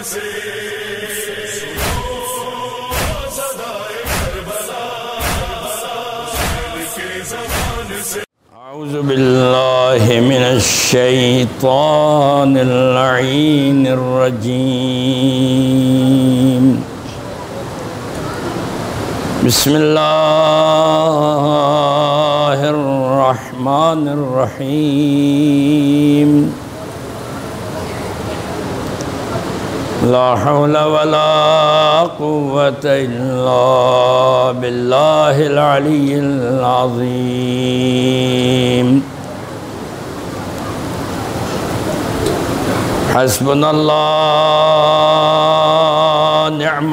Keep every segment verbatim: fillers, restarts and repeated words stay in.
اعوذ باللہ من الشیطان اللعین الرجیم بسم اللہ الرحمن الرحیم لا حول ولا قوة الا باللہ العلی العظیم حسبنا اللہ نعم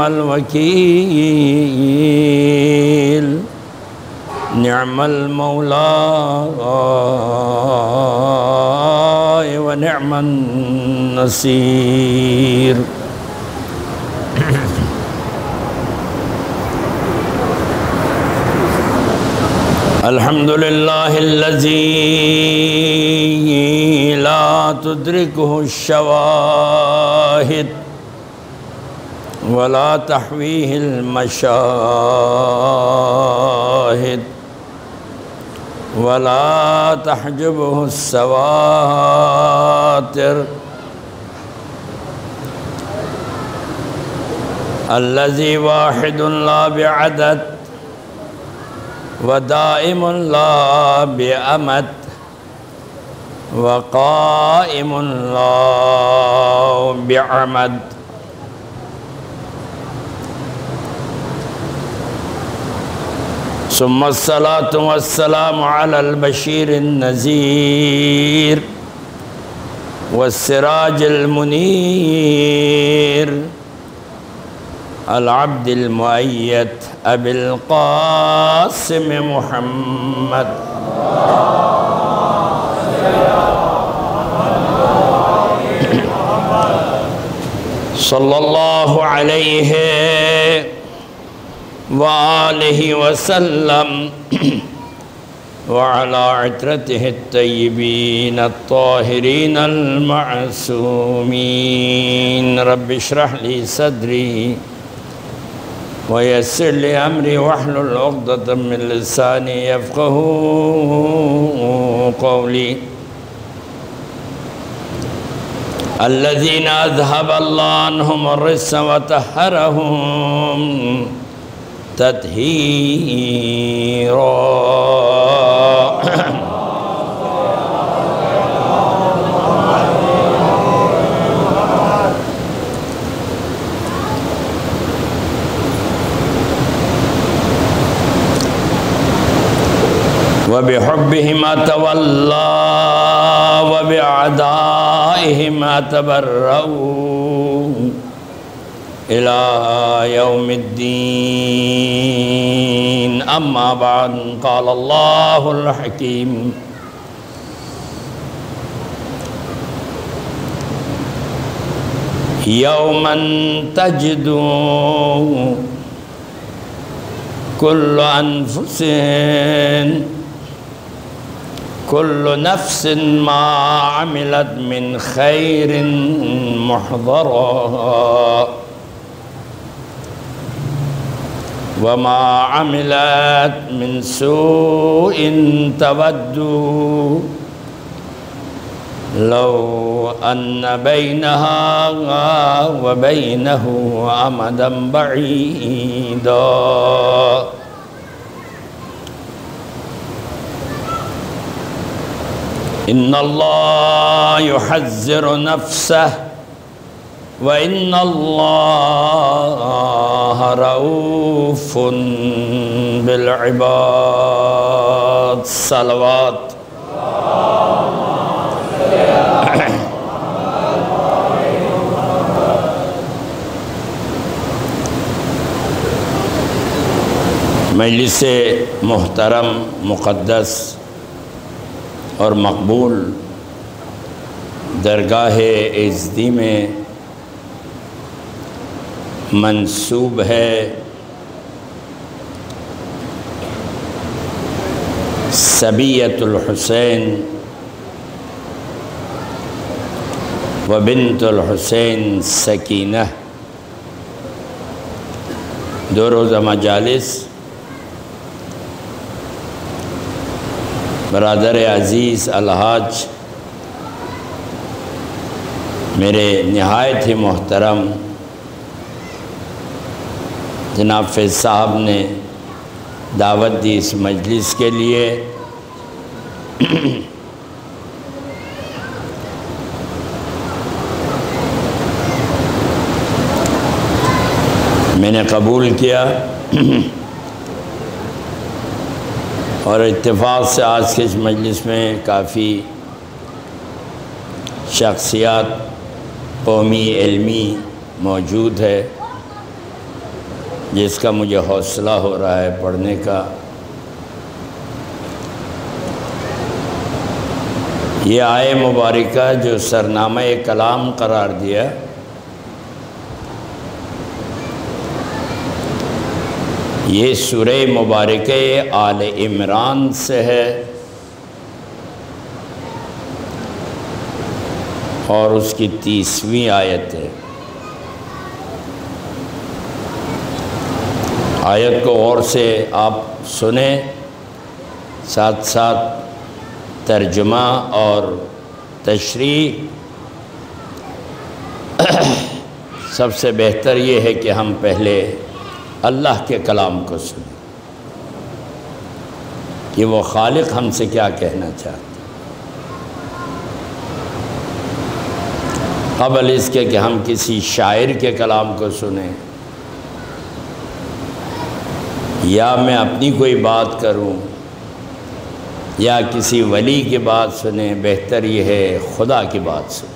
الوکیل نعم المولا ونعم النصير الحمد لله الذي لا تدركه الشواهد ولا تحويه المشاهد ولا تحجبه السواتر الذي واحد لا بعدد ودائم لا بأمد وقائم لا بعمد ثم الصلاة والسلام على البشير النذير والسراج المنير العبد المؤيد أبي القاسم محمد صلى الله عليه وآله وسلم وعلى عترته الطيبين الطاهرين المعصومين رب اشرح لي صدري ويسر لي أمري واحلل عقدة من لساني يفقهوا قولي الذين أذهب الله عنهم الرجس وطهرهم تطهيرا وبحبهما تولى وبأعدائهما تبرؤوا إلى يوم الدين أما بعد قال الله الحكيم يوما تجد كل أنفس كل نفس ما عملت من خير محضرا وما عملت من سوء تود لو أن بينها وبينه أمدا بعيدا إن الله يحذر نفسه وإن الله رؤوف بالعباد صلوات مجلس محترم مقدس اور مقبول درگاہ عزتی میں منسوب ہے سبیۃ الحسین وبنت الحسین سکینہ، دو روزہ مجالس برادر عزیز الحاج میرے نہایت ہی محترم جناب فیض صاحب نے دعوت دی اس مجلس کے لیے، میں نے قبول کیا اور اتفاق سے آج کے اس مجلس میں کافی شخصیات قومی علمی موجود ہے، جس کا مجھے حوصلہ ہو رہا ہے پڑھنے کا۔ یہ آیہ مبارکہ جو سرنامہ کلام قرار دیا، یہ سورہ مبارکہ آل عمران سے ہے اور اس کی تیسویں آیت ہے۔ آیت کو غور سے آپ سنیں، ساتھ ساتھ ترجمہ اور تشریح۔ سب سے بہتر یہ ہے کہ ہم پہلے اللہ کے کلام کو سنیں کہ وہ خالق ہم سے کیا کہنا چاہتے، قبل اس کے کہ ہم کسی شاعر کے کلام کو سنیں یا میں اپنی کوئی بات کروں یا کسی ولی کی بات سنیں۔ بہتر یہ ہے خدا کی بات سنیں،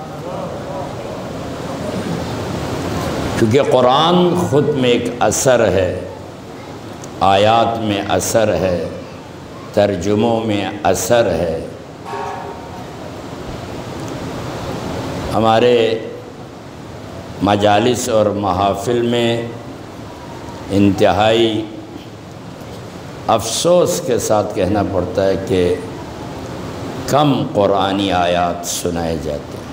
کیونکہ قرآن خود میں ایک اثر ہے، آیات میں اثر ہے، ترجموں میں اثر ہے۔ ہمارے مجالس اور محافل میں انتہائی افسوس کے ساتھ کہنا پڑتا ہے کہ کم قرآنی آیات سنائے جاتے ہیں،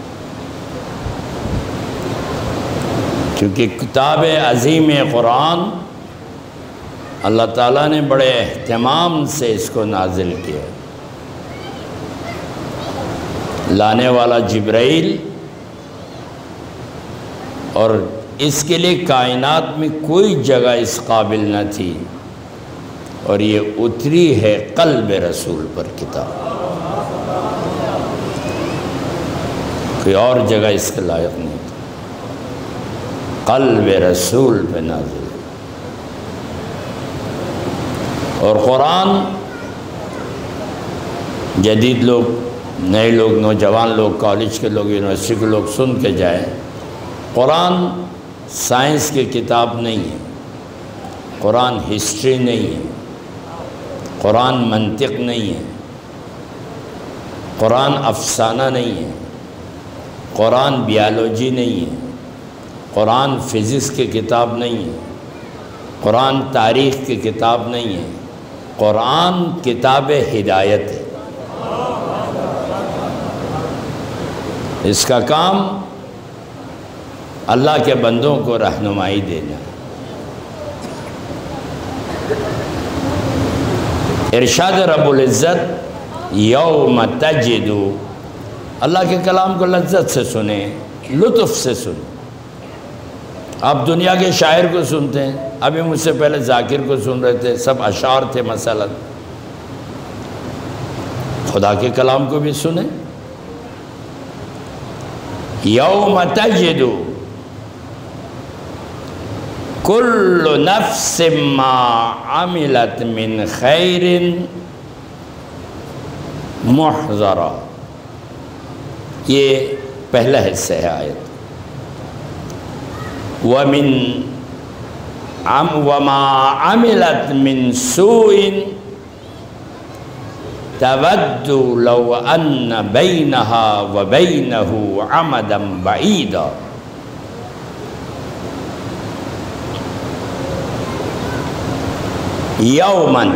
کیونکہ کتاب عظیم قرآن اللہ تعالیٰ نے بڑے اہتمام سے اس کو نازل کیا۔ لانے والا جبرائیل، اور اس کے لیے کائنات میں کوئی جگہ اس قابل نہ تھی، اور یہ اتری ہے قلب رسول پر کتاب، کوئی اور جگہ اس کے لائق نہیں تھی، قلب رسول پہ نازل۔ اور قرآن جدید لوگ، نئے لوگ، نوجوان لوگ، کالج کے لوگ، یونیورسٹی کے لوگ سن کے جائیں، قرآن سائنس کی کتاب نہیں ہے، قرآن ہسٹری نہیں ہے، قرآن منطق نہیں ہے، قرآن افسانہ نہیں ہے، قرآن بیالوجی نہیں ہے، قرآن فزکس کی کتاب نہیں ہے، قرآن تاریخ کی کتاب نہیں ہے، قرآن کتاب ہدایت ہے۔ اس کا کام اللہ کے بندوں کو رہنمائی دینا ہے۔ ارشاد رب العزت یوم تجد، اللہ کے کلام کو لذت سے سنیں، لطف سے سنیں۔ آپ دنیا کے شاعر کو سنتے ہیں، ابھی مجھ سے پہلے ذاکر کو سن رہے تھے، سب اشعار تھے مثلا۔ خدا کے کلام کو بھی سنیں۔ یوم تجد کل نفس ما عملت من خیر محضرا، یہ پہلا حصہ ہے آیت۔ ومن وما عملت من سوء تود لو ان بینها وبینه عمدا بعیدا۔ یومن،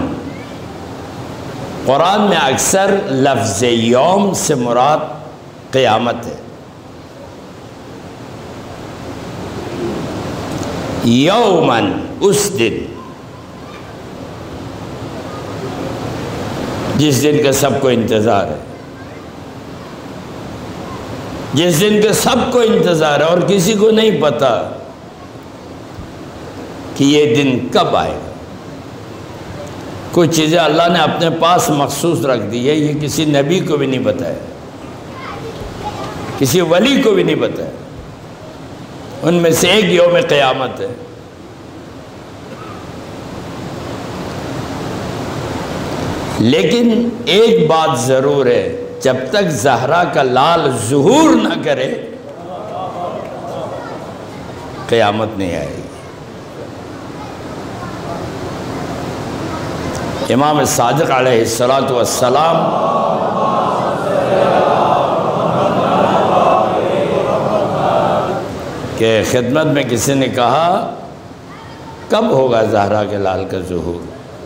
قرآن میں اکثر لفظ یوم سے مراد قیامت ہے، یومن اس دن جس دن کا سب کو انتظار ہے، جس دن کا سب کو انتظار ہے اور کسی کو نہیں پتا کہ یہ دن کب آئے گا۔ کچھ چیزیں اللہ نے اپنے پاس مخصوص رکھ دی ہے، یہ کسی نبی کو بھی نہیں بتایا، کسی ولی کو بھی نہیں بتایا۔ ان میں سے ایک یوم قیامت ہے۔ لیکن ایک بات ضرور ہے، جب تک زہرا کا لال ظہور نہ کرے قیامت نہیں آئے گی۔ امام صادق علیہ الصلاۃ والسلام کہ خدمت میں کسی نے کہا کب ہوگا زہرا کے لال کا ظہور؟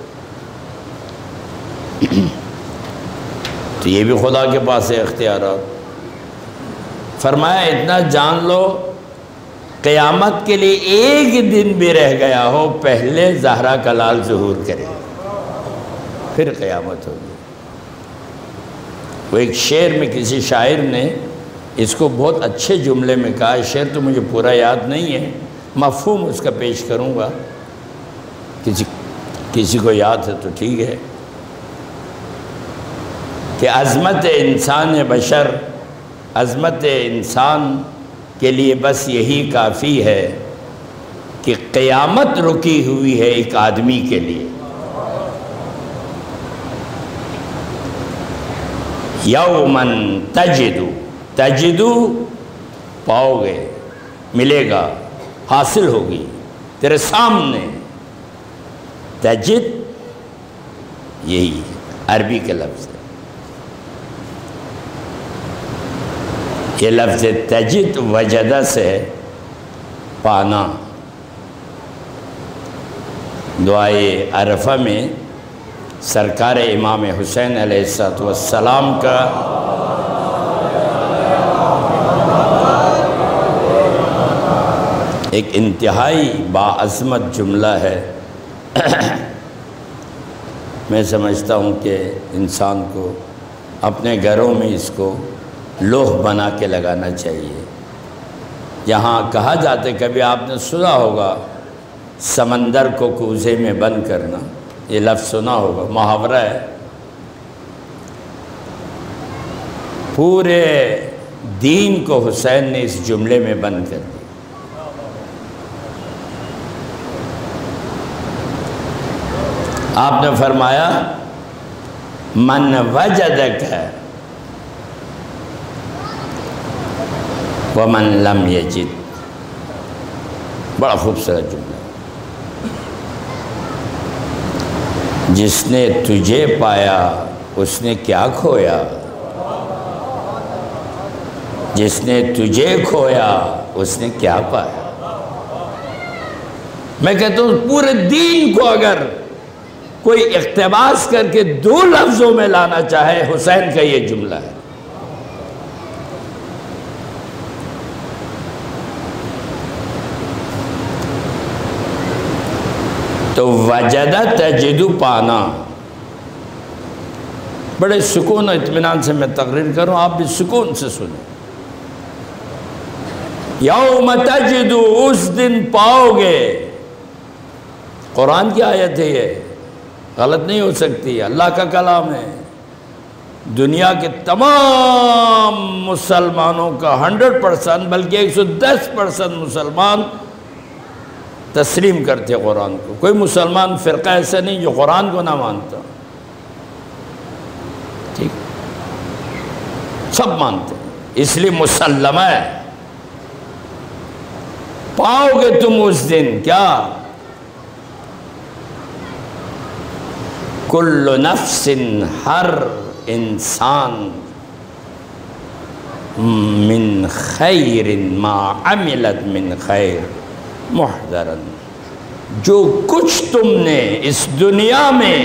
تو یہ بھی خدا کے پاس ہے اختیارات۔ فرمایا اتنا جان لو قیامت کے لیے ایک دن بھی رہ گیا ہو پہلے زہرا کا لال ظہور کرے، پھر قیامت ہوگی۔ وہ ایک شعر میں کسی شاعر نے اس کو بہت اچھے جملے میں کہا، شعر تو مجھے پورا یاد نہیں ہے، مفہوم اس کا پیش کروں گا، کسی کسی کو یاد ہے تو ٹھیک ہے، کہ عظمت انسان بشر، عظمت انسان کے لیے بس یہی کافی ہے کہ قیامت رکی ہوئی ہے ایک آدمی کے لیے۔ یومن تجدو، تجدو پاؤ گے، ملے گا، حاصل ہوگی تیرے سامنے۔ تجد یہی عربی کے لفظ ہے، یہ لفظ تجد وجدہ سے پانا۔ دعائے عرفہ میں سرکار امام حسین علیہ السلام کا ایک انتہائی باعظمت جملہ ہے۔ میں سمجھتا ہوں کہ انسان کو اپنے گھروں میں اس کو لوح بنا کے لگانا چاہیے۔ یہاں کہا جاتا ہے، کبھی آپ نے سنا ہوگا سمندر کو کوزے میں بند کرنا، یہ لفظ سنا ہوگا، محاورہ ہے۔ پورے دین کو حسین نے اس جملے میں بند کر دیا۔ آپ نے فرمایا من وجدک ومن لم یجد، بڑا خوبصورت جملہ۔ جس نے تجھے پایا اس نے کیا کھویا، جس نے تجھے کھویا اس نے کیا پایا۔ میں کہتا ہوں پورے دین کو اگر کوئی اقتباس کر کے دو لفظوں میں لانا چاہے، حسین کا یہ جملہ ہے۔ تو وجدہ تجدو پانا، بڑے سکون و اطمینان سے میں تقریر کروں، آپ بھی سکون سے سنیں۔ یوم تجدو، اس دن پاؤ گے، قرآن کی آیت ہے، یہ غلط نہیں ہو سکتی، اللہ کا کلام ہے۔ دنیا کے تمام مسلمانوں کا ہنڈریڈ پرسنٹ بلکہ ایک سو دس پرسنٹ مسلمان تسلیم کرتے قرآن کو۔ کوئی مسلمان فرقہ ایسا نہیں جو قرآن کو نہ مانتا، ٹھیک، سب مانتے ہیں، اس لیے مسلمہ ہے۔ پاؤ گے تم اس دن کیا، کل نفس، ہر انسان، من خیر ما عملت من خیر محضرن، جو کچھ تم نے اس دنیا میں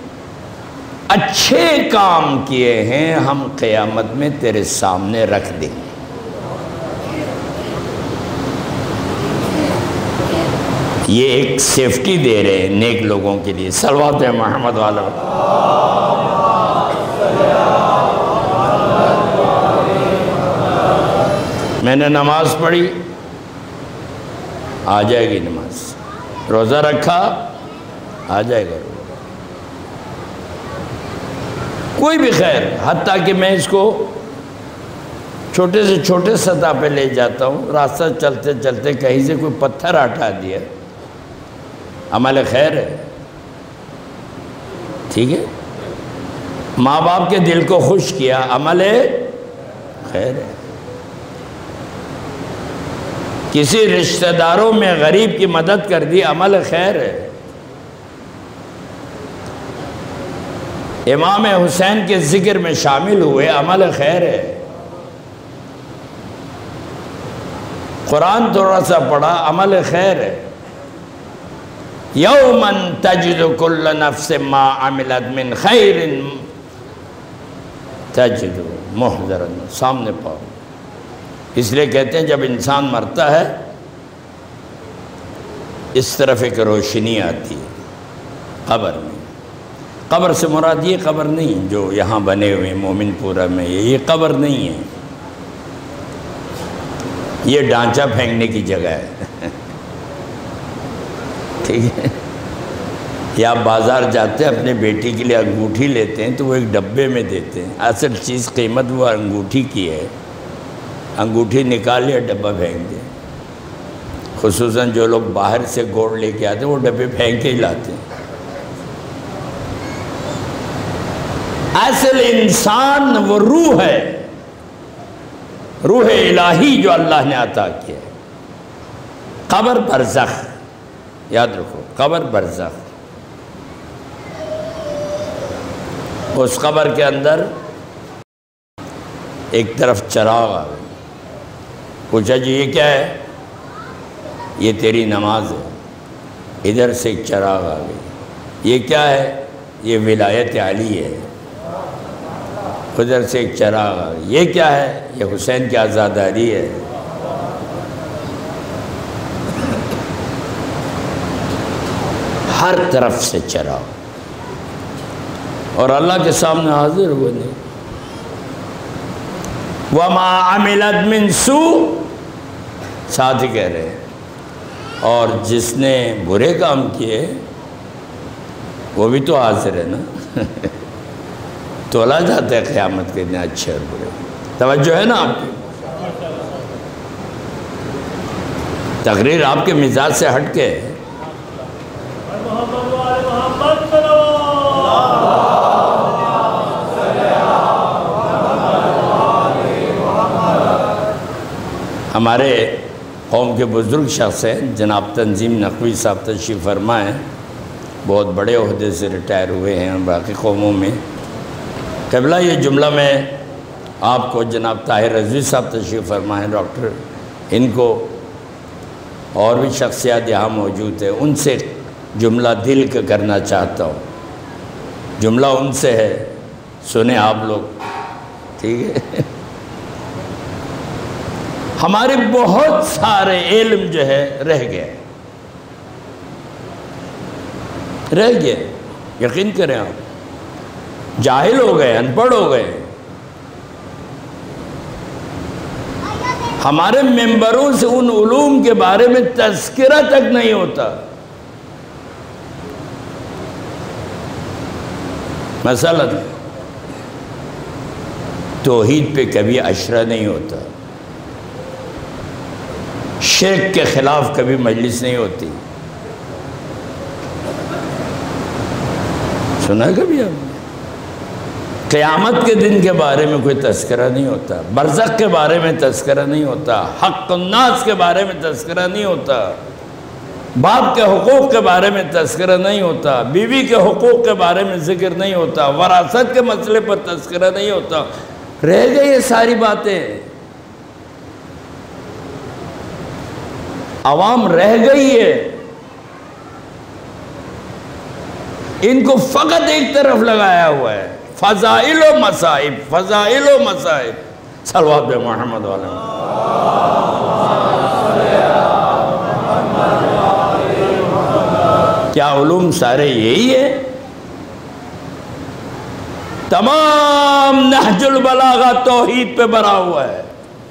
اچھے کام کیے ہیں ہم قیامت میں تیرے سامنے رکھ دیں گے۔ یہ ایک سیفٹی دے رہے ہیں نیک لوگوں کے لیے. صلوات محمد والا. میں نے نماز پڑھی، آ جائے گی نماز. روزہ رکھا، آ جائے گا. کوئی بھی خیر، حتیٰ کہ میں اس کو چھوٹے سے چھوٹے سطح پہ لے جاتا ہوں. راستہ چلتے چلتے کہیں سے کوئی پتھر ہٹا دیا، عمل خیر ہے. ٹھیک ہے، ماں باپ کے دل کو خوش کیا، عمل خیر ہے. کسی رشتہ داروں میں غریب کی مدد کر دی، عمل خیر ہے. امام حسین کے ذکر میں شامل ہوئے، عمل خیر ہے. قرآن تھوڑا سا پڑھا، عمل خیر ہے. یوماً تجد کل نفس ما عملت من خیر تجد محضرا، سامنے پاؤ. اس لیے کہتے ہیں جب انسان مرتا ہے اس طرف ایک روشنی آتی ہے قبر میں. قبر سے مراد یہ قبر نہیں جو یہاں بنے ہوئے مومن پورہ میں، یہ قبر نہیں ہے، یہ ڈھانچہ پھینکنے کی جگہ ہے. ٹھیک ہے، یا آپ بازار جاتے ہیں اپنے بیٹی کے لیے انگوٹھی لیتے ہیں تو وہ ایک ڈبے میں دیتے ہیں. اصل چیز قیمت وہ انگوٹھی کی ہے. انگوٹھی نکال لیا، ڈبہ پھینک دیا. خصوصاً جو لوگ باہر سے گوڑ لے کے آتے ہیں وہ ڈبے پھینک کے ہی لاتے ہیں. اصل انسان وہ روح ہے، روح الہی جو اللہ نے عطا کیا ہے. قبر برزخ، یاد رکھو، قبر برزخ. اس قبر کے اندر ایک طرف چراغ آ گئی. پوچھا جی یہ کیا ہے؟ یہ تیری نماز ہے. ادھر سے ایک چراغ آ گئی. یہ کیا ہے؟ یہ ولایت علی ہے. ادھر سے ایک چراغ آ گئی. یہ کیا ہے؟ یہ حسین کی آزاداری ہے. ہر طرف سے چراغ، اور اللہ کے سامنے حاضر ہوئے. نہیں وَمَا عَمِلَتْ مِن سُوءٍ، ساتھ ہی کہہ رہے ہیں، اور جس نے برے کام کیے وہ بھی تو حاضر ہے نا. تولا جاتا ہے قیامت کے دن اچھے اور برے. توجہ ہے نا آپ کی؟ تقریر آپ کے مزاج سے ہٹ کے ہے. ہمارے قوم کے بزرگ شخص ہیں جناب تنظیم نقوی صاحب تشریف فرما ہیں. بہت بڑے عہدے سے ریٹائر ہوئے ہیں باقی قوموں میں. قبلہ یہ جملہ میں آپ کو جناب طاہر رضوی صاحب تشریف فرما ہیں، ڈاکٹر، ان کو اور بھی شخصیات یہاں موجود ہیں، ان سے جملہ دل کا کرنا چاہتا ہوں. جملہ ان سے ہے، سنیں آپ لوگ. ٹھیک ہے، ہمارے بہت سارے علم جو ہے رہ گئے رہ گئے یقین کریں آپ. جاہل ہو گئے، ان پڑھ ہو گئے. ہمارے ممبروں سے ان علوم کے بارے میں تذکرہ تک نہیں ہوتا. مثلا توحید پہ کبھی اشرہ نہیں ہوتا، شرک کے خلاف کبھی مجلس نہیں ہوتی. سنا ہے کبھی آپ؟ قیامت کے دن کے بارے میں کوئی تذکرہ نہیں ہوتا، برزخ کے بارے میں تذکرہ نہیں ہوتا، حق الناس کے بارے میں تذکرہ نہیں ہوتا، باپ کے حقوق کے بارے میں تذکرہ نہیں ہوتا، بیوی کے حقوق کے بارے میں ذکر نہیں ہوتا، وراثت کے مسئلے پر تذکرہ نہیں ہوتا. رہ گئی یہ ساری باتیں، عوام رہ گئی ہے. ان کو فقط ایک طرف لگایا ہوا ہے، فضائل و مصائب، فضائل و مصائب. صلوات بے محمد علیہ. کیا علوم سارے یہی ہے؟ تمام نہج البلاغہ توحید پہ بنا ہوا ہے.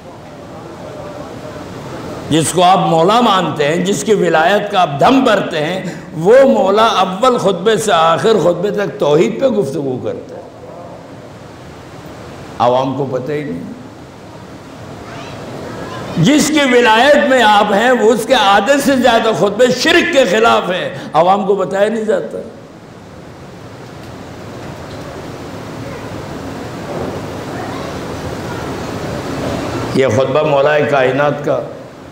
جس کو آپ مولا مانتے ہیں، جس کی ولایت کا آپ دم بھرتے ہیں، وہ مولا اول خطبے سے آخر خطبے تک توحید پہ گفتگو کرتا ہے. عوام کو پتہ ہی نہیں. جس کی ولایت میں آپ ہیں وہ اس کے آدھے سے زیادہ خطبے شرک کے خلاف ہیں، عوام کو بتایا نہیں جاتا. یہ خطبہ مولا کائنات کا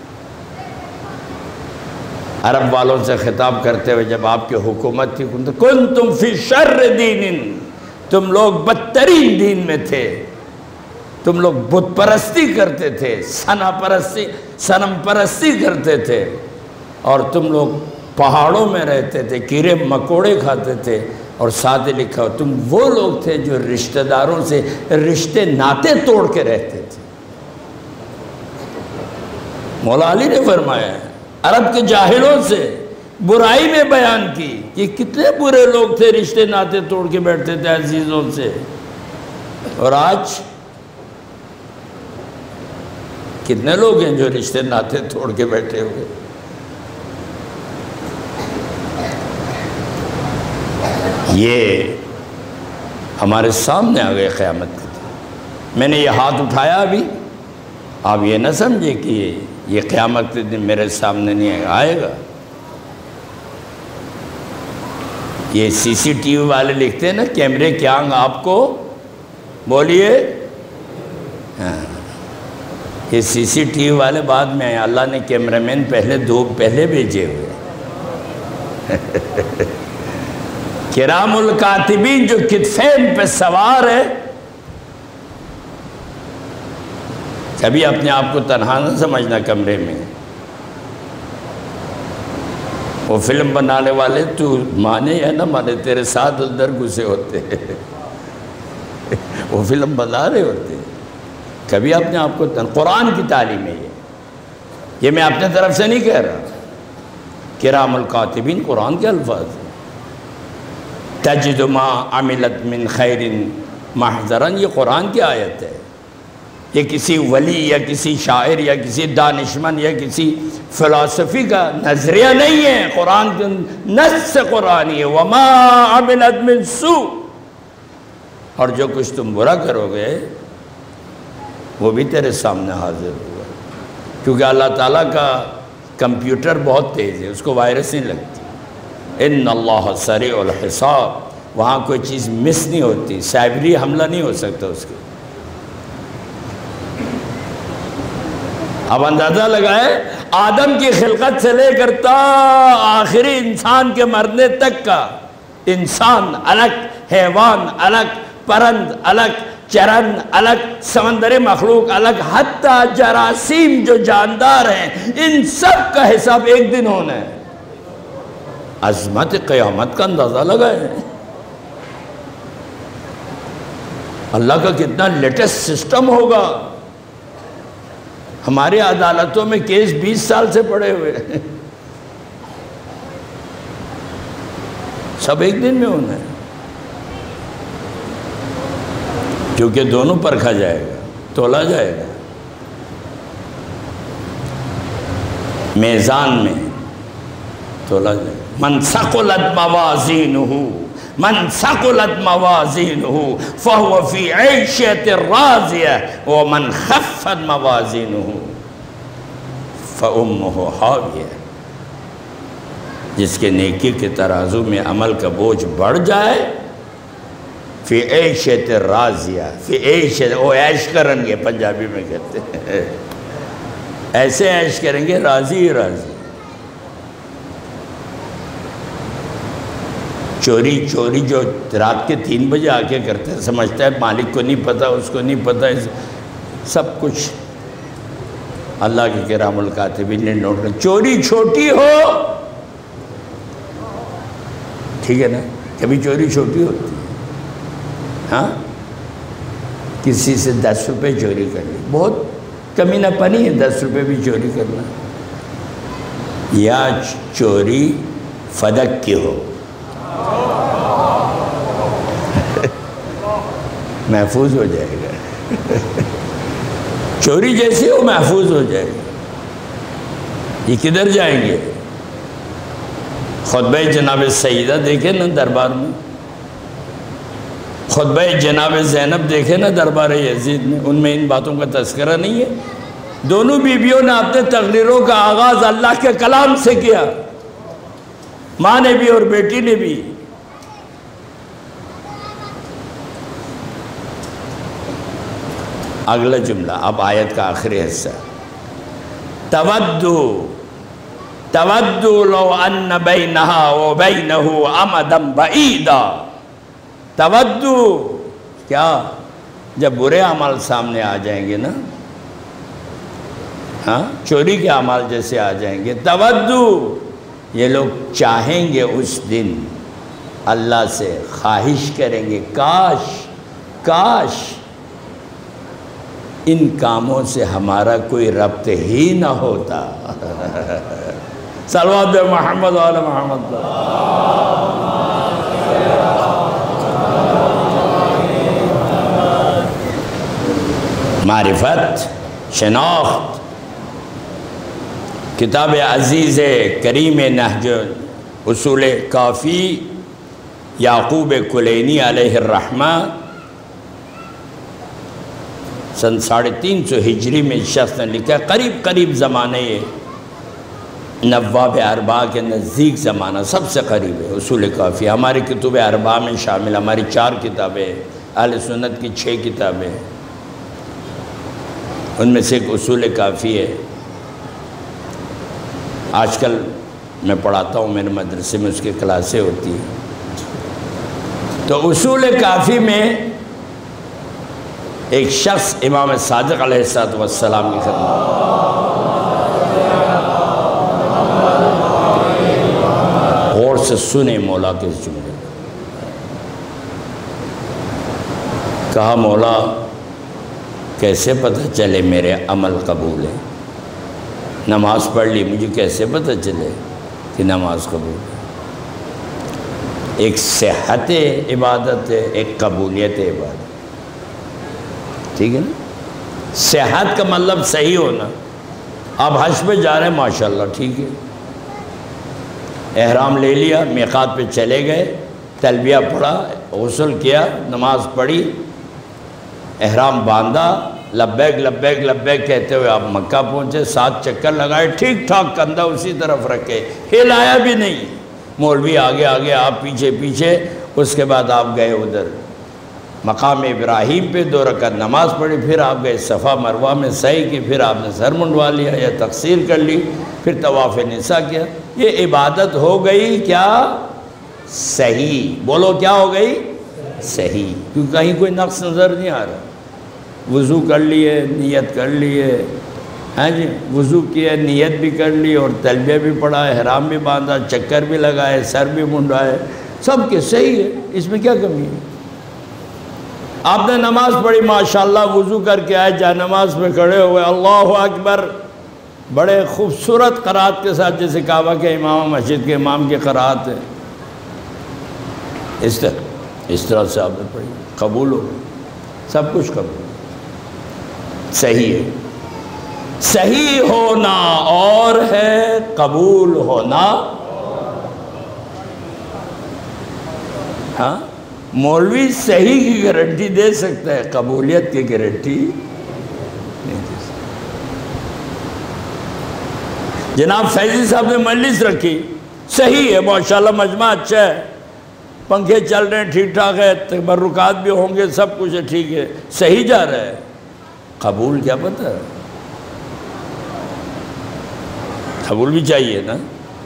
عرب والوں سے خطاب کرتے ہوئے جب آپ کی حکومت تھی، کنتم فی شر دین، تم لوگ بدترین دین میں تھے، تم لوگ بت پرستی کرتے تھے، صنم پرستی صنم پرستی کرتے تھے، اور تم لوگ پہاڑوں میں رہتے تھے، کیڑے مکوڑے کھاتے تھے، اور ساتھ ہی لکھا ہو تم وہ لوگ تھے جو رشتہ داروں سے رشتے ناطے توڑ کے رہتے تھے. مولا علی نے فرمایا ہے عرب کے جاہلوں سے برائی میں بیان کی کہ کتنے برے لوگ تھے، رشتے ناطے توڑ کے بیٹھتے تھے عزیزوں سے. اور آج کتنے لوگ ہیں جو رشتے ناطے توڑ کے بیٹھے ہوئے. یہ ہمارے سامنے آ گئے قیامت کے دن. میں نے یہ ہاتھ اٹھایا ابھی، آپ یہ نہ سمجھے کہ یہ قیامت کے دن میرے سامنے نہیں آئے گا. یہ سی سی ٹی وی والے لکھتے ہیں نا، کیمرے کیا آنگ آپ کو بولیے. ہاں، یہ سی سی ٹی وی والے بعد میں آئے. اللہ نے کیمرہ مین پہلے دو پہلے بھیجے ہوئے. کرام الکاتبین جو کتفین پہ سوار ہے. کبھی اپنے آپ کو تنہا نہ سمجھنا کمرے میں. وہ فلم بنانے والے تو مانے یا نہ مانے تیرے ساتھ اندر گھسے ہوتے ہیں. وہ فلم بنا رہے ہوتے ہیں. کبھی اپنے آپ کو تنہا. قرآن کی تعلیم ہے یہ یہ میں اپنے طرف سے نہیں کہہ رہا. کرام الکاتبین قرآن کے الفاظ ہیں. تجد ما عملت من خیر محضرن، یہ قرآن کی آیت ہے. یہ کسی ولی یا کسی شاعر یا کسی دانشمند یا کسی فلسفی کا نظریہ نہیں ہے. قرآن کے نص قرآنی ہے. وما عملت من سوء، اور جو کچھ تم برا کرو گے وہ بھی تیرے سامنے حاضر ہوا. کیونکہ اللہ تعالیٰ کا کمپیوٹر بہت تیز ہے، اس کو وائرس نہیں لگتی. ان اللہ سریع الحساب، وہاں کوئی چیز مس نہیں ہوتی، سائبری حملہ نہیں ہو سکتا اس کے. اب اندازہ لگائے آدم کی خلقت سے لے کر تا آخری انسان کے مرنے تک کا، انسان الگ، حیوان الگ، پرند الگ، چرند الگ، سمندری مخلوق الگ، حتیٰ جراثیم جو جاندار ہیں، ان سب کا حساب ایک دن ہونا ہے. عظمت قیامت کا اندازہ لگائے. اللہ کا کتنا لیٹسٹ سسٹم ہوگا. ہماری عدالتوں میں کیس بیس سال سے پڑے ہوئے ہیں، سب ایک دن میں ہونا ہے. کیونکہ دونوں پرکھا جائے گا، تولا جائے گا. میزان میں تولا جائے گا. من ثقلت موازینہ من ثقلت موازینہ فہو فی عیشۃ راضیہ ومن خفت موازینہ فامہ ہاویہ. جس کے نیکی کے ترازو میں عمل کا بوجھ بڑھ جائے، فی عیشۃ راضیہ، فی عیشۃ، وہ عیش کریں گے پنجابی میں کہتے ہیں، ایسے عیش کریں گے راضی راضی. چوری چوری جو رات کے تین بجے آ کے کرتے ہیں، سمجھتا ہے مالک کو نہیں پتہ، اس کو نہیں پتہ، سب کچھ اللہ کے کرام الکاتبین نے نوٹ کر. چوری چھوٹی ہو ٹھیک ہے نا، کبھی چوری چھوٹی ہوتی ہے. ہاں، کسی سے دس روپے چوری کر لی، بہت کمینہ پنی ہے دس روپے بھی چوری کرنا. یا چوری فذکروا، محفوظ ہو جائے گا، چوری جیسی ہو محفوظ ہو جائے گا۔ یہ کدھر جائیں گے؟ خطبہ جناب سیدہ دیکھیں نا دربار میں، خطبہ جناب زینب دیکھیں نا دربار یزید میں، ان میں ان باتوں کا تذکرہ نہیں ہے؟ دونوں بیویوں نے اپنے تقریروں کا آغاز اللہ کے کلام سے کیا، ماں نے بھی اور بیٹی نے بھی۔ اگلا جملہ اب آیت کا آخری حصہ، تودو تودو لو ان بینہا و بینہو امدا بعیدا۔ تودو کیا؟ جب برے اعمال سامنے آ جائیں گے نا، ہاں چوری کے اعمال جیسے آ جائیں گے، تودو یہ لوگ چاہیں گے اس دن، اللہ سے خواہش کریں گے کاش کاش ان کاموں سے ہمارا کوئی ربط ہی نہ ہوتا۔ صلوات محمد وعلی محمد۔ معرفت، شناخت، کتاب عزیز کریم نہج اصول کافی یعقوب کلینی علیہ الرحمہ، سن ساڑھے تین سو ہجری میں شخص نے لکھا، قریب قریب زمانے یہ نواب اربعہ کے نزدیک زمانہ سب سے قریب ہے اصول کافی۔ ہماری کتب اربعہ میں شامل، ہماری چار کتابیں، اہل سنت کی چھ کتابیں، ان میں سے ایک اصول کافی ہے۔ آج کل میں پڑھاتا ہوں، میرے مدرسے میں اس کی کلاسیں ہوتی ہیں۔ تو اصول کافی میں ایک شخص امام صادق علیہ السلام کی خدمت، غور سے سنے مولا کے اس جملے، کہا مولا کیسے پتہ چلے میرے عمل قبول ہے؟ نماز پڑھ لی، مجھے کیسے پتہ چلے کہ نماز قبول ہے؟ ایک صحت عبادت ہے، ایک قبولیت عبادت، ٹھیک ہے نا؟ صحت کا مطلب صحیح ہونا۔ آپ حج پہ جا رہے ہیں، ماشاءاللہ ٹھیک ہے، احرام لے لیا، میقات پہ چلے گئے، تلبیہ پڑھا، غسل کیا، نماز پڑھی، احرام باندھا، لبیک لبیک لبیک کہتے ہوئے آپ مکہ پہنچے، سات چکر لگائے، ٹھیک ٹھاک کندھا اسی طرف رکھے، ہلایا بھی نہیں، مولوی آگے آگے آپ پیچھے پیچھے۔ اس کے بعد آپ گئے ادھر مقام ابراہیم پہ، دو رکعت نماز پڑھی، پھر آپ گئے صفا مروہ میں سعی کی، پھر آپ نے سر منڈوا لیا یا تقصیر کر لی، پھر طواف نساء کیا۔ یہ عبادت ہو گئی کیا؟ صحیح۔ بولو کیا ہو گئی؟ صحیح، کیونکہ کہیں کوئی نقص نظر نہیں آ رہا۔ وضو کر لیے، نیت کر لیے، ہاں جی، وضو کیا، نیت بھی کر لی اور تلبیہ بھی پڑھا، احرام بھی باندھا، چکر بھی لگائے، سر بھی منڈوائے، سب کے صحیح ہے، اس میں کیا کمی ہے؟ آپ نے نماز پڑھی ماشاءاللہ، وضو کر کے آئے، جا نماز میں کھڑے ہوئے، اللہ اکبر، بڑے خوبصورت قرات کے ساتھ، جیسے کعبہ کے امام مسجد کے امام کی قرات ہے، اس طرح اس طرح سے آپ نے پڑھی، قبول ہو، سب کچھ قبول، صحیح ہے۔ صحیح ہونا اور ہے، قبول ہونا، ہاں مولوی صحیح کی گارنٹی دے سکتا ہے، قبولیت کی گارنٹی نہیں دے سکتا۔ جناب فیضی صاحب نے مجلس رکھی، صحیح ہے، ماشاءاللہ مجمع اچھا ہے، پنکھے چل رہے ہیں، ٹھیک ٹھاک ہے، تبرکات بھی ہوں گے، سب کچھ ہے، ٹھیک ہے، صحیح جا رہا ہے، قبول کیا پتہ ہے؟ قبول بھی چاہیے نا۔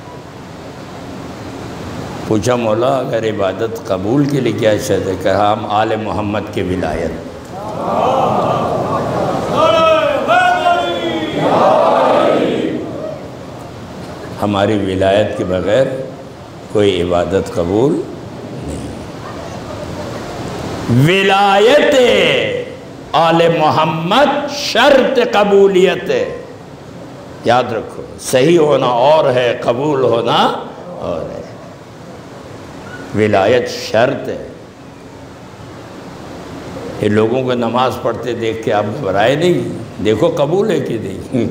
پوچھا مولا اگر عبادت قبول کے لیے کیا شرط ہے؟ کہا ہم آل محمد کے ولایت، ہماری ولایت کے بغیر کوئی عبادت قبول نہیں۔ ولایت آل محمد شرط قبولیت ہے، یاد رکھو، صحیح ہونا اور ہے، قبول ہونا اور ہے۔ ولایت شرط ہے۔ یہ لوگوں کو نماز پڑھتے دیکھ کے آپ گھبرائے نہیں، دیکھو قبول ہے کہ نہیں۔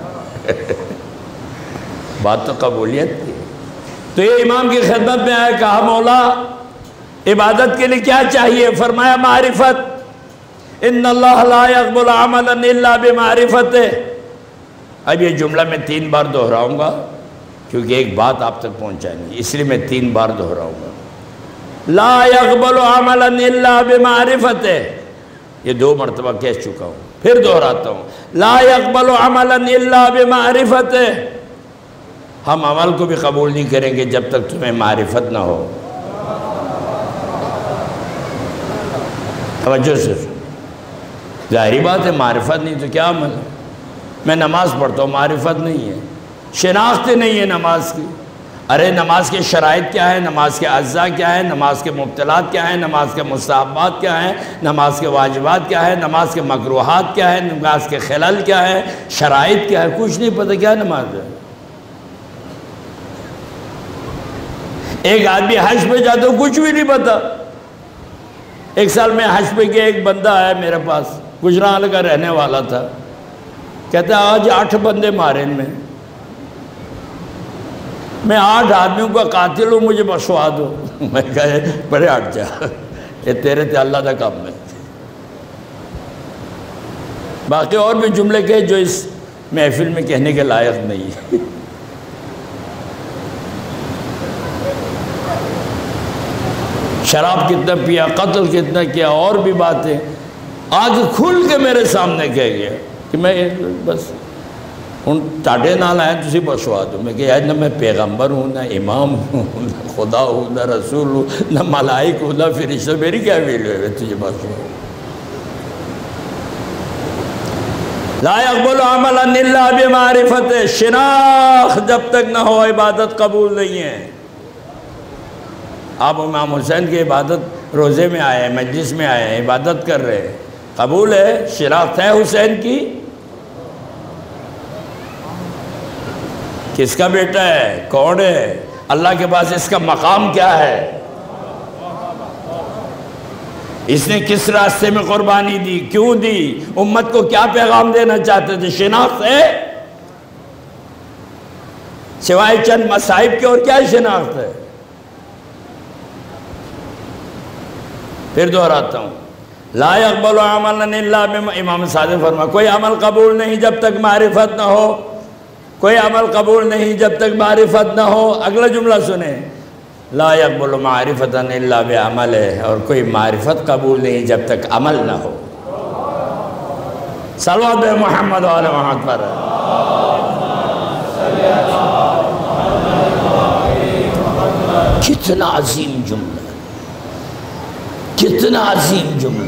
بات تو قبولیت کی۔ تو یہ امام کی خدمت میں آیا، کہا مولا عبادت کے لیے کیا چاہیے؟ فرمایا معرفت، ان اللہ لا يقبل عملا الا بمعرفتہ۔ اب یہ جملہ میں تین بار دہراؤں گا کیونکہ ایک بات آپ تک پہنچانی ہے، اس لیے میں تین بار دہراؤں گا۔ لا يقبل عملا الا بمعرفتہ، یہ دو مرتبہ کہہ چکا ہوں، پھر دہراتا ہوں، لا يقبل عملا الا بمعرفتہ۔ ہم عمل کو بھی قبول نہیں کریں گے جب تک تمہیں معرفت نہ ہو۔ توجہ سے، ظاہری بات ہے معرفت نہیں تو کیا عمل ہے؟ میں نماز پڑھتا ہوں، معرفت نہیں ہے، شناخت نہیں ہے نماز کی۔ ارے نماز کے شرائط کیا ہے، نماز کے اجزاء کیا ہے، نماز کے مبطلات کیا ہیں، نماز کے مستحبات کیا ہیں، نماز کے واجبات کیا ہے، نماز کے مکروہات کیا ہے، نماز کے خلل کیا ہے، شرائط کیا ہے، کچھ نہیں پتہ کیا نماز ہے۔ ایک آدمی حج پہ جاتا ہوں، کچھ بھی نہیں پتا۔ ایک سال میں حج پہ گیا، ایک بندہ آیا میرے پاس، گجران کا رہنے والا تھا، کہتا ہے آج آٹھ بندے مارے ان میں، میں آٹھ آدمیوں کا قاتل ہوں، مجھے بخشوا دو۔ میں کہا بڑے ہٹ جا، یہ تیرے تے اللہ کا کام ہے۔ باقی اور بھی جملے کہے جو اس محفل میں کہنے کے لائق نہیں ہے۔ شراب کتنا پیا، قتل کتنا کیا، اور بھی باتیں آج کھل کے میرے سامنے کہہ گیا کہ میں بس ہوں تاڑے نال آئے تسی بخشوا دو۔ میں کہ نہ میں پیغمبر ہوں، نہ امام ہوں، نہ خدا ہوں، نہ رسول ہوں، نہ ملائک ہوں، نہ فرشتہ، میری کیا ویلیو ہے تجھے بخشوا۔ لا يقبل عملا الا بمعرفتہ، شناخت جب تک نہ ہو عبادت قبول نہیں ہے۔ آپ امام حسین کی عبادت روزے میں آئے ہیں، مجلس میں آئے ہیں، عبادت کر رہے ہیں، قبول ہے؟ شناخت ہے حسین کی؟ کس کا بیٹا ہے، کون ہے، اللہ کے پاس اس کا مقام کیا ہے، اس نے کس راستے میں قربانی دی، کیوں دی، امت کو کیا پیغام دینا چاہتے تھے؟ شناخت ہے؟ سوائے چند مصائب کے اور کیا شناخت ہے؟ پھر دہراتا ہوں، لا يقبل عملا الا بما، امام صادق فرما کوئی عمل قبول نہیں جب تک معرفت نہ ہو، کوئی عمل قبول نہیں جب تک معرفت نہ ہو۔ اگلا جملہ سنیں، لا يقبل معرفتا الا بعمل، اور کوئی معرفت قبول نہیں جب تک عمل نہ ہو۔ صلوات محمد و آل محمد پر۔ کتنا عظیم جملہ، کتنا عظیم جملہ۔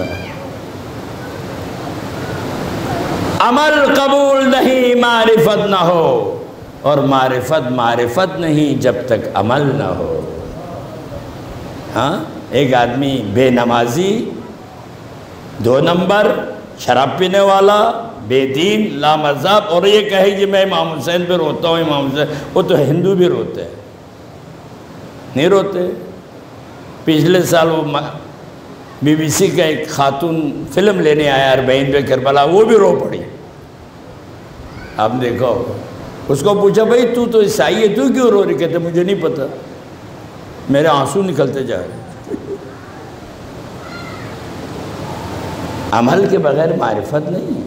عمل قبول نہیں معرفت نہ ہو، اور معرفت معرفت نہیں جب تک عمل نہ ہو۔ ہاں، ایک آدمی بے نمازی، دو نمبر، شراب پینے والا، بے دین، لامذہب، اور یہ کہے کہ میں امام حسین پہ روتا ہوں، امام حسین، وہ تو ہندو بھی روتے ہیں، نہیں روتے؟ پچھلے سال وہ بی بی سی کا ایک خاتون فلم لینے آیا اربعین پہ کربلا، وہ بھی رو پڑی۔ آپ دیکھو، اس کو پوچھا بھائی تو تو عیسائی ہے، تو کیوں رو رہی؟ کہتے مجھے نہیں پتا، میرے آنسو نکلتے جا رہے۔ عمل کے بغیر معرفت نہیں ہے،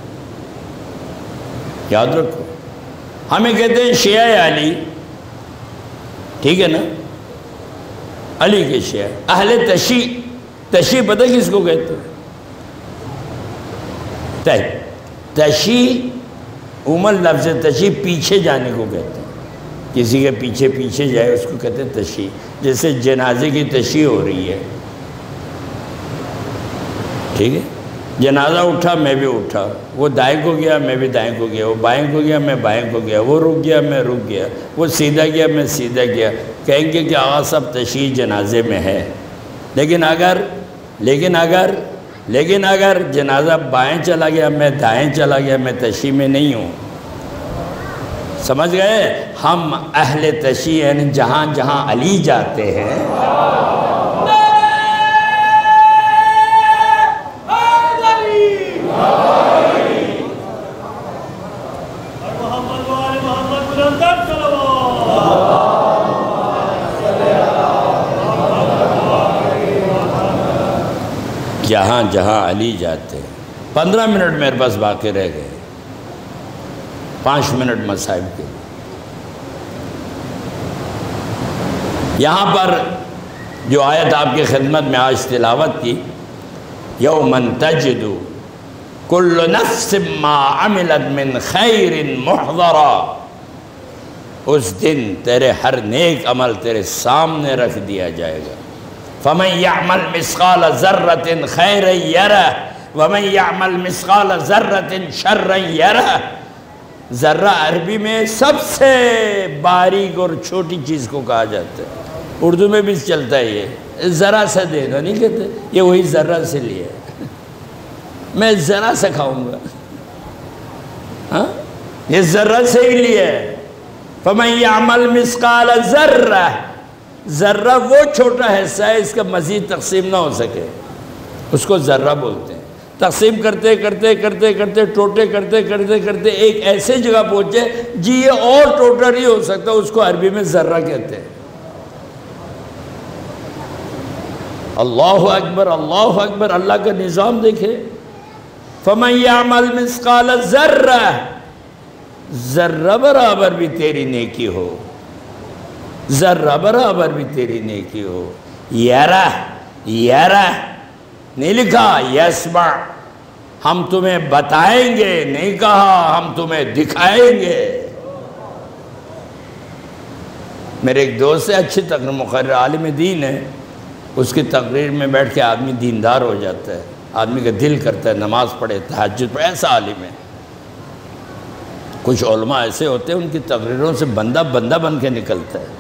یاد رکھو۔ ہمیں کہتے ہیں شیعہ علی، ٹھیک ہے نا، علی کے شیعہ، اہل تشیع، تشیع پتہ کس کو کہتے ہیں؟ تشیع، عمر لفظ تشیع پیچھے جانے کو کہتے ہیں، کسی کے پیچھے پیچھے جائے اس کو کہتے ہیں تشیع، جیسے جنازے کی تشیع ہو رہی ہے، ٹھیک ہے، جنازہ اٹھا میں بھی اٹھا، وہ دائیں کو گیا میں بھی دائیں کو گیا، وہ بائیں کو گیا میں بائیں کو گیا، وہ رک گیا میں رک گیا، وہ سیدھا گیا میں سیدھا گیا۔ کہیں گے کہ آقا سب تشیع جنازے میں ہے، لیکن اگر لیکن اگر لیکن اگر جنازہ بائیں چلا گیا میں دائیں چلا گیا، میں تشیع میں نہیں ہوں۔ سمجھ گئے؟ ہم اہل تشیع ہیں، جہاں جہاں علی جاتے ہیں جہاں جہاں علی جاتے ہیں۔ پندرہ منٹ میرے پاس باقی رہ گئے، پانچ منٹ مصائب کے لیے۔ یہاں پر جو آیت آپ کی خدمت میں آج تلاوت کی، یومن تجد کل نفس ما عملت من خیر محضرا، اس دن تیرے ہر نیک عمل تیرے سامنے رکھ دیا جائے گا۔ فمن یعمل مثقال ذرۃ خیرا یرہ ومن یعمل مثقال ذرۃ شرا یرہ۔ ذرہ عربی میں سب سے باریک اور چھوٹی چیز کو کہا جاتا ہے، اردو میں بھی چلتا ہے یہ، ذرا سا دے دو نہیں کہتے، یہ وہی ذرہ سے لیا ہے، میں ذرا سا کھاؤں گا، ہاں یہ ذرہ سے ہی لیا ہے۔ فمن یعمل مثقال ذرہ، ذرہ وہ چھوٹا حصہ ہے اس کا مزید تقسیم نہ ہو سکے، اس کو ذرہ بولتے ہیں۔ تقسیم کرتے کرتے کرتے کرتے ٹوٹے کرتے کرتے کرتے ایک ایسے جگہ پہنچے جی یہ اور ٹوٹا نہیں ہو سکتا، اس کو عربی میں ذرہ کہتے ہیں۔ اللہ اکبر اللہ اکبر، اللہ کا نظام دیکھے۔ فمن یعمل مثقال ذرہ، ذرہ برابر بھی تیری نیکی ہو، ذرہ برابر بھی تیری نیکی ہو۔ یرہ، یرہ نہیں لکھا یسمع، ہم تمہیں بتائیں گے نہیں کہا، ہم تمہیں دکھائیں گے۔ میرے ایک دوست ہے، اچھی تقریر مقرر عالم دین ہے، اس کی تقریر میں بیٹھ کے آدمی دیندار ہو جاتا ہے، آدمی کا دل کرتا ہے نماز پڑھے، تہجد پڑھے، ایسا عالم ہے۔ کچھ علماء ایسے ہوتے ہیں ان کی تقریروں سے بندہ بندہ بن کے نکلتا ہے،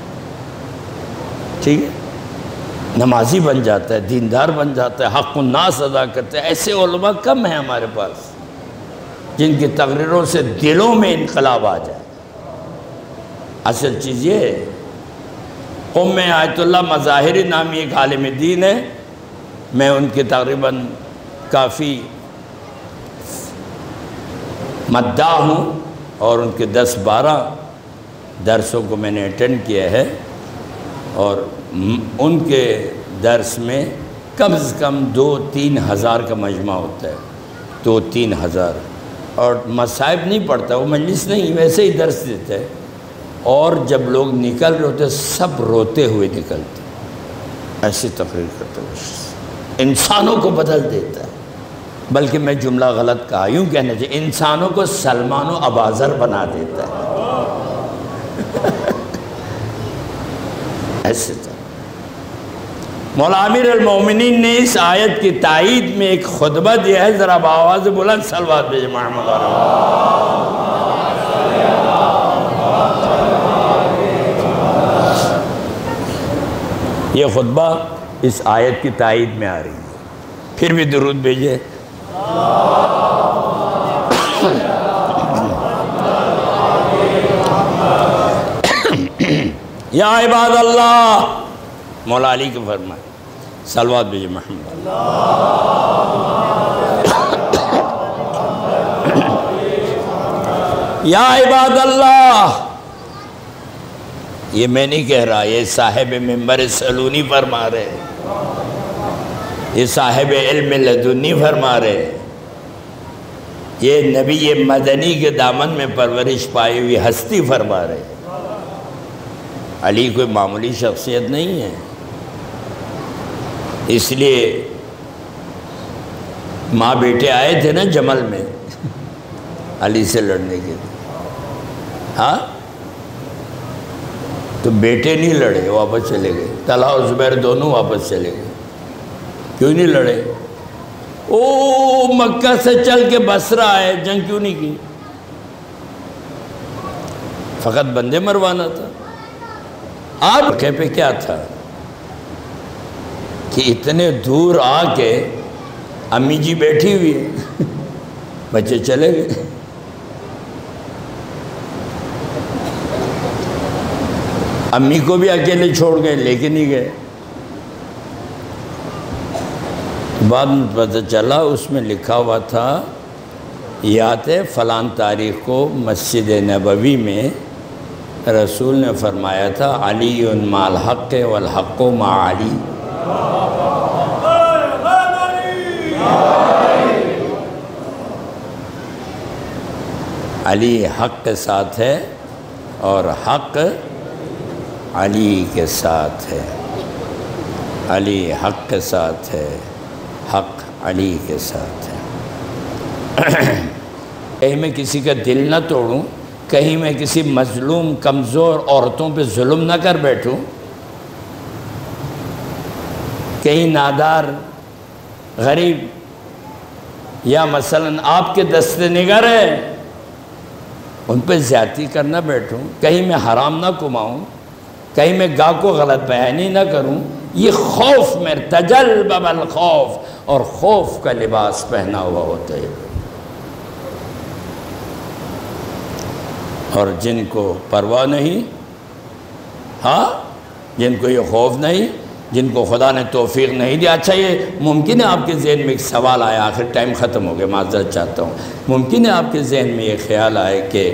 ٹھیک ہے، نمازی بن جاتا ہے، دیندار بن جاتا ہے، حق الناس ادا کرتا ہے۔ ایسے علماء کم ہیں ہمارے پاس جن کی تقریروں سے دلوں میں انقلاب آ جائے۔ اصل چیز یہ ہے، ام آیت اللہ مظاہری نامی ایک عالم دین ہے، میں ان کی تقریباً کافی مداح ہوں اور ان کے دس بارہ درسوں کو میں نے اٹینڈ کیا ہے، اور ان کے درس میں کم از کم دو تین ہزار کا مجمع ہوتا ہے، دو تین ہزار، اور مصائب نہیں پڑھتا، وہ مجلس نہیں، ویسے ہی درس دیتا ہے، اور جب لوگ نکل رہے ہوتے سب روتے ہوئے نکلتے، ایسی تقریر کرتا ہے، انسانوں کو بدل دیتا ہے۔ بلکہ میں جملہ غلط کہا، یوں کہنا چاہیے انسانوں کو سلمان و ابازر بنا دیتا ہے، ایسے طرح۔ مولا امیر المومنین نے اس آیت کی تائید میں ایک خطبہ دیا ہے، ذرا بآواز بلند صلوات بھیجیں محمد علیہ۔ یہ خطبہ اس آیت کی تائید میں آ رہی ہے، پھر بھی درود بھیجے۔ یا عباد اللہ، مولا علی کے فرمائے، صلوات بھیجے محمد۔ یا عباد اللہ، یہ میں نہیں کہہ رہا، یہ صاحب منبر سلونی فرما رہے، یہ صاحب علم لدنی فرما رہے، یہ نبی مدنی کے دامن میں پرورش پائی ہوئی ہستی فرما رہے۔ علی کوئی معمولی شخصیت نہیں ہے، اس لیے ماں بیٹے آئے تھے نا جمل میں علی سے لڑنے کے لیے، ہاں تو بیٹے نہیں لڑے، واپس چلے گئے، طلحہ اور زبیر دونوں واپس چلے گئے۔ کیوں نہیں لڑے؟ او مکہ سے چل کے بصرہ آئے، جنگ کیوں نہیں کی؟ فقط بندے مروانا تھا۔ آپ کے پہ کیا تھا کہ اتنے دور آ کے امی جی بیٹھی ہوئی ہے، بچے چلے گئے۔ امی کو بھی اکیلے چھوڑ گئے، لے کے نہیں گئے۔ بعد میں پتہ چلا اس میں لکھا ہوا تھا، یاد ہے فلان تاریخ کو مسجد نبوی میں رسول نے فرمایا تھا علی مع الحق والحق مع علی۔ علی حق کے ساتھ ہے اور حق علی کے ساتھ ہے، علی حق کے ساتھ ہے، حق علی کے ساتھ ہے۔ کہیں میں کسی کا دل نہ توڑوں، کہیں میں کسی مظلوم کمزور عورتوں پہ ظلم نہ کر بیٹھوں، کہیں نادار غریب یا مثلاً آپ کے دست نگر ہے ان پہ زیادتی کرنا بیٹھوں، کہیں میں حرام نہ کماؤں، کہیں میں گاہ کو غلط بیانی نہ کروں۔ یہ خوف میں تجلبب الخوف، اور خوف کا لباس پہنا ہوا ہوتا ہے۔ اور جن کو پرواہ نہیں، ہاں جن کو یہ خوف نہیں، جن کو خدا نے توفیق نہیں دیا۔ اچھا یہ ممکن ہے آپ کے ذہن میں ایک سوال آیا، آخر ٹائم ختم ہو گیا، معذرت چاہتا ہوں، ممکن ہے آپ کے ذہن میں یہ خیال آئے کہ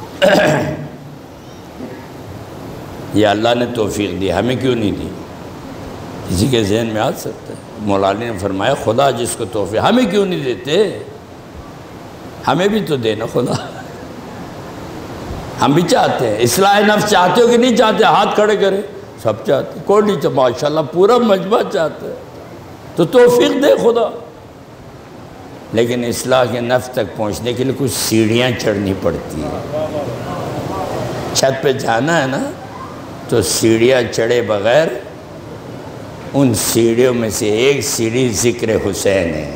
یہ اللہ نے توفیق دی، ہمیں کیوں نہیں دی؟ کسی کے ذہن میں آ سکتا ہے۔ مولا علی نے فرمایا خدا جس کو توفیق، ہمیں کیوں نہیں دیتے؟ ہمیں بھی تو دینا خدا، ہم بھی چاہتے ہیں۔ اصلاح نفس چاہتے ہو کہ نہیں چاہتے؟ ہاتھ کھڑے کریں، سب چاہتے ہیں، کوئی نہیں چاہتا، ماشاءاللہ پورا مجمع چاہتا ہے، تو توفیق دے خدا۔ لیکن اصلاح کے نفس تک پہنچنے کے لیے کچھ سیڑھیاں چڑھنی پڑتی ہیں۔ چھت پہ جانا ہے نا تو سیڑھیاں چڑھے بغیر، ان سیڑھیوں میں سے ایک سیڑھی ذکر حسین ہے،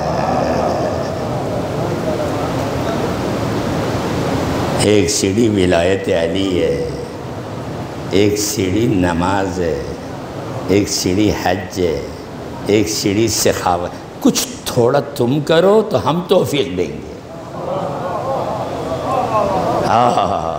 ایک سیڑھی ولایت علی ہے، ایک سیڑھی نماز ہے، ایک سیڑھی حج ہے، ایک سیڑھی سخاوت۔ کچھ تھوڑا تم کرو تو ہم توفیق دیں گے۔ ہاں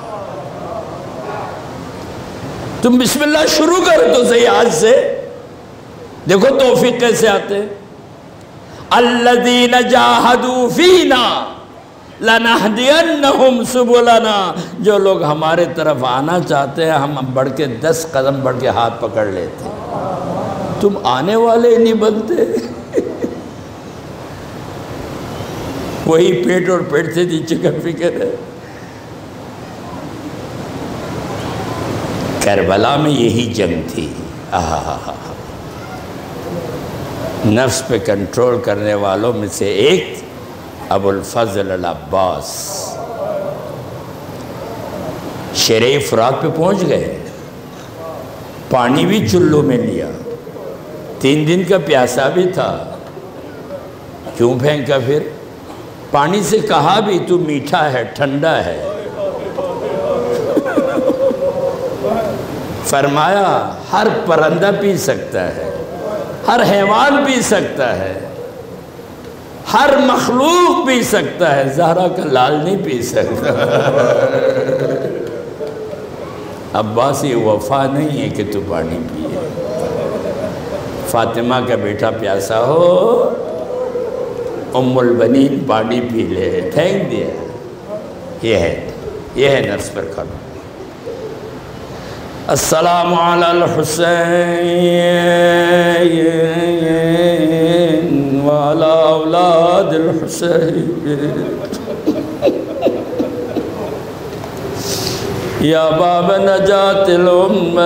تم بسم اللہ شروع کرو تو صحیح آج سے، دیکھو توفیق کیسے آتے۔ الذین جاہدوا فینا لنہدینہم سبلنا، جو لوگ ہمارے طرف آنا چاہتے ہیں ہم بڑھ کے دس قدم بڑھ کے ہاتھ پکڑ لیتے، تم آنے والے نہیں بنتے۔ وہی پیٹ اور پیٹ سے نیچے کا فکر ہے۔ کربلا میں یہی جنگ تھی، آہا نفس پہ کنٹرول کرنے والوں میں سے ایک ابو الفضل العباس شیرِ فرات پہ پہنچ گئے، پانی بھی چلو میں لیا، تین دن کا پیاسا بھی تھا، کیوں پھینکا پھر؟ پانی سے کہا بھی تو میٹھا ہے، ٹھنڈا ہے، فرمایا ہر پرندہ پی سکتا ہے، ہر حیوان پی سکتا ہے، ہر مخلوق پی سکتا ہے، زہرا کا لال نہیں پی سکتا۔ عباس یہ وفا نہیں ہے کہ تو پانی پیے، فاطمہ کا بیٹا پیاسا ہو، ام البنین پانی پی لے، پھینک دیا۔ یہ ہے یہ ہے نفس پر قابو۔ السلام علی الحسین وعلی اولاد الحسین یا باب نجات الامہ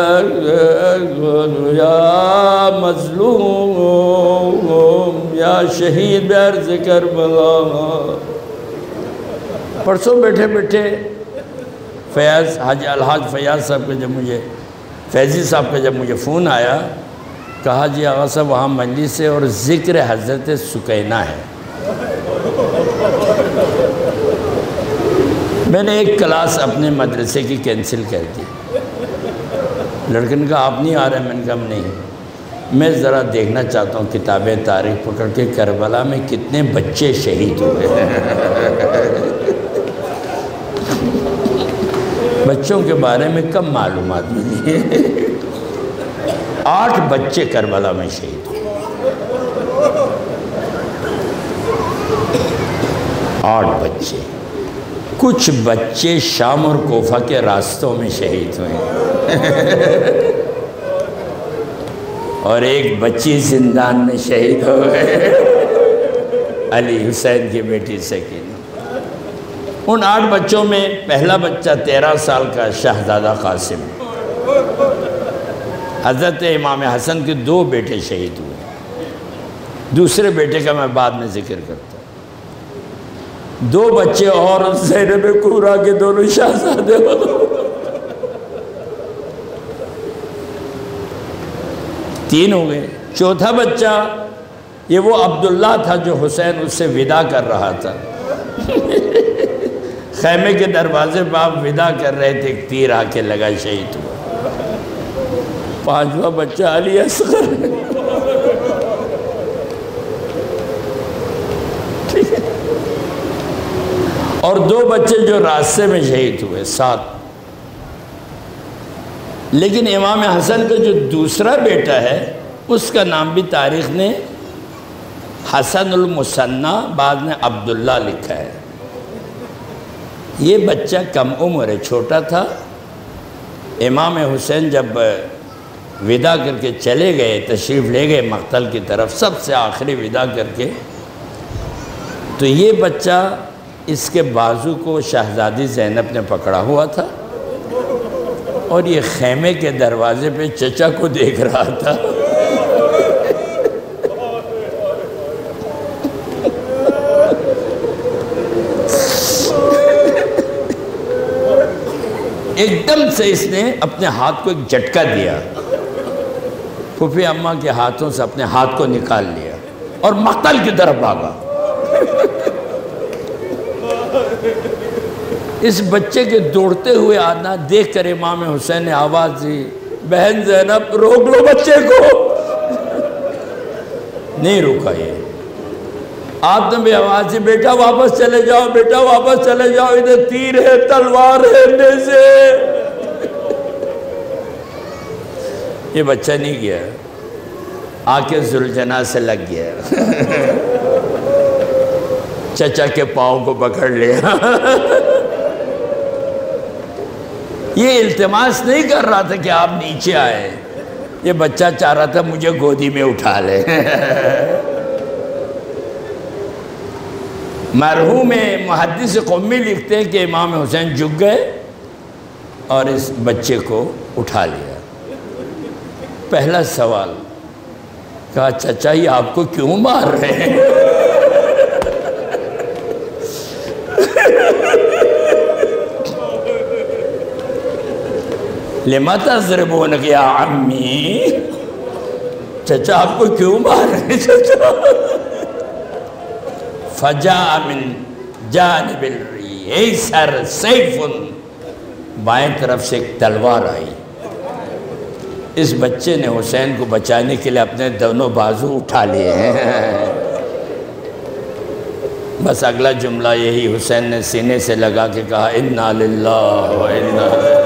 یا مظلوم یا شہید عرض کربلا۔ پرسوں بیٹھے بیٹھے فیاض حاج الحاج فیاض صاحب کا جب مجھے فیضی صاحب کا جب مجھے فون آیا، کہا جی آغا صاحب وہاں مجلس ہے اور ذکر حضرت سکینہ ہے۔ میں نے ایک کلاس اپنے مدرسے کی کینسل کر دی۔ لڑکے نے کہا آپ نہیں آ رہے، میں نے کہا نہیں، میں ذرا دیکھنا چاہتا ہوں کتابیں تاریخ پکڑ کے کربلا میں کتنے بچے شہید ہوئے۔ بچوں کے بارے میں کم معلومات ملی ہے۔ آٹھ بچے کربلا میں شہید ہوئے، آٹھ بچے۔ کچھ بچے شام اور کوفہ کے راستوں میں شہید ہوئے اور ایک بچی زندان میں شہید ہو گئے، علی حسین کی بیٹی سکینہ۔ ان آٹھ بچوں میں پہلا بچہ تیرہ سال کا شہزادہ قاسم، حضرت امام حسن کے دو بیٹے شہید ہوئے، دوسرے بیٹے کا میں بعد میں ذکر کرتا ہوں۔ دو بچے اور زینب کبریٰ کے دونوں شہزادے ہو، تین ہو گئے۔ چوتھا بچہ یہ وہ عبداللہ تھا جو حسین اس سے وداع کر رہا تھا، خیمے کے دروازے پہ آپ وداع کر رہے تھے، ایک تیر آ کے لگا، شہید ہوا۔ پانچواں بچہ علی اصغر، اور دو بچے جو راستے میں شہید ہوئے، سات۔ لیکن امام حسن کا جو دوسرا بیٹا ہے اس کا نام بھی تاریخ نے حسن المثنیٰ، بعد میں عبداللہ لکھا ہے۔ یہ بچہ کم عمر ہے، چھوٹا تھا۔ امام حسین جب وداع کر کے چلے گئے، تشریف لے گئے مقتل کی طرف، سب سے آخری وداع کر کے، تو یہ بچہ اس کے بازو کو شہزادی زینب نے پکڑا ہوا تھا اور یہ خیمے کے دروازے پہ چچا کو دیکھ رہا تھا۔ ایک دم سے اس نے اپنے ہاتھ کو ایک جھٹکا دیا، پھوپھی اماں کے ہاتھوں سے اپنے ہاتھ کو نکال لیا اور مقتل کی طرف بھاگا۔ اس بچے کے دوڑتے ہوئے آنا دیکھ کر امام حسین نے آواز دی، بہن زینب روک لو بچے کو۔ نہیں روکا یہ، آپ نے بھی آواز دی، بیٹا واپس چلے جاؤ، بیٹا واپس چلے جاؤ، ادھر تیر ہے، تلوار ہے، نیزے۔ یہ بچہ نہیں گیا، آ کے ذوالجناح سے لگ گیا، چچا کے پاؤں کو پکڑ لیا۔ یہ التماس نہیں کر رہا تھا کہ آپ نیچے آئے، یہ بچہ چاہ رہا تھا مجھے گودی میں اٹھا لے۔ مرحوم محدث قمی لکھتے ہیں کہ امام حسین جھک گئے اور اس بچے کو اٹھا لیا۔ پہلا سوال کہا، چچا یہ آپ کو کیوں مار رہے ہیں؟ لِمَ تَضْرِبُونَ یا عمی، چچا آپ کو کیوں مار رہے ہیں چچا؟ فَجَاءَ مِن جَانِبِ الْأَيْسَرِ سَيْفٌ، بائیں طرف سے ایک تلوار آئی۔ اس بچے نے حسین کو بچانے کے لیے اپنے دونوں بازو اٹھا لیے ہیں۔ بس اگلا جملہ یہی حسین نے سینے سے لگا کے کہا، اِنَّا لِلَّهِ وَإِنَّا إِلَيْهِ۔